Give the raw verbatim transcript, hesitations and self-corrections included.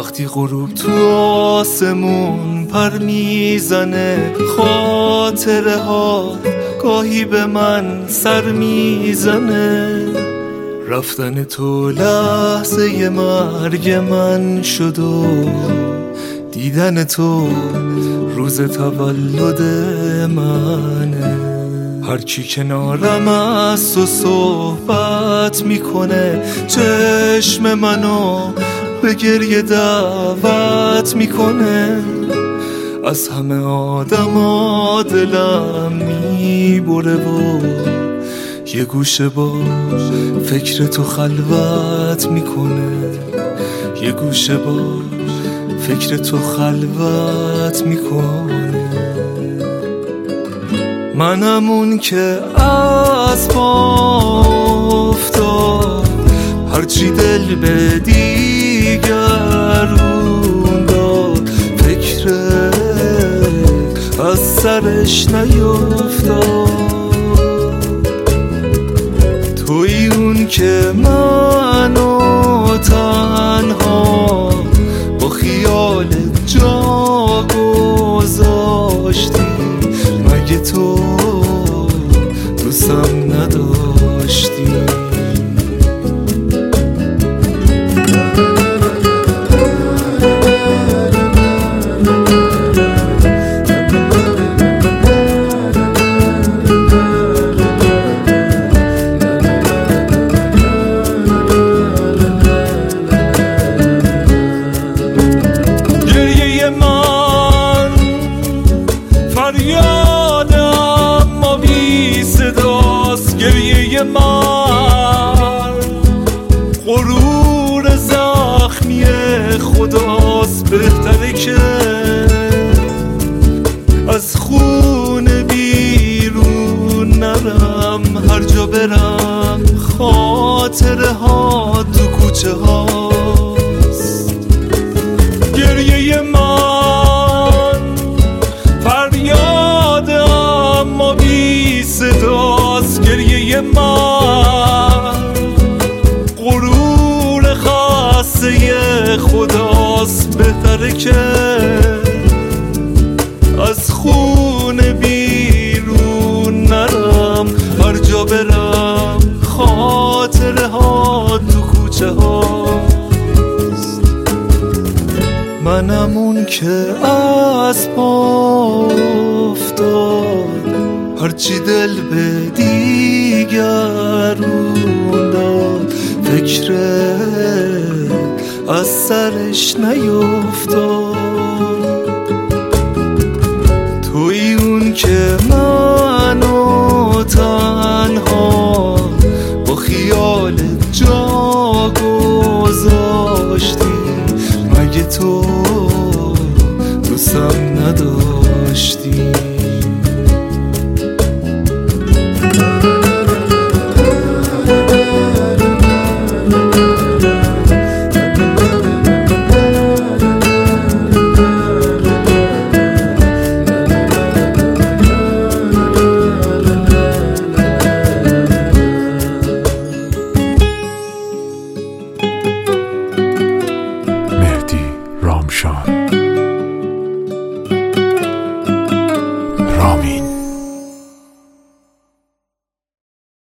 وقتی غروب تو آسمون پر میزنه، خاطره ها گاهی به من سر میزنه. رفتن تو لحظه مرگ من شد و دیدن تو روز تولد منه. هر کی کنارم است و صحبت میکنه، چشم منو به گریه دعوت میکنه. از همه آدم دلم میبره و یه گوشه با فکر تو خلوت میکنه، یه گوشه با فکر تو خلوت میکنه. منم اون که از پا افتاد، هرچی دل به دیگرون داد، فکر از سرش نیفتاد. توی اون که منو تنها با خیال جا گذاشتی، مگه تو دوستم نداشتی؟ فریادم ما بی صداست، گریه من غرور زخمی خداست. بهتره که از خونه بیرون نرم، هر جا برم خاطره ها تو کوچه هاست. گریه من فریادم ما بی صداست، گریه من غرور خاصه خداست. بهتره که از خونه بیرون نرم، هر جا برم خاطره ها تو کوچه هاست. منم اون که از پا افتاد، هرچی دل به دیگرون داد، فکر از سرش نیفتاد.